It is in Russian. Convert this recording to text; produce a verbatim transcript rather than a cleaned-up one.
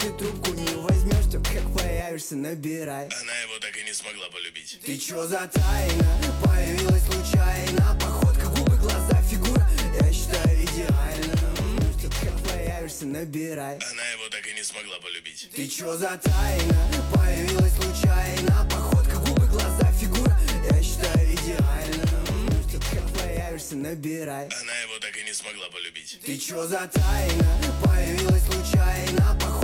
если трубку не возьмешь, то как появишься, набирай. Она его так и не смогла полюбить. Ты чё за тайна? Появилась случайно. Походка, губы, глаза, фигура, я считаю идеально. Ты как появишься, набирай. Она его так и не смогла полюбить. Ты чё за тайна? Появилась случайно. Походка, губы, глаза, фигура, я считаю идеально. Ты как появишься, набирай. Она его так и не смогла полюбить. Ты чё за тайна? Появилась случайно. Походка,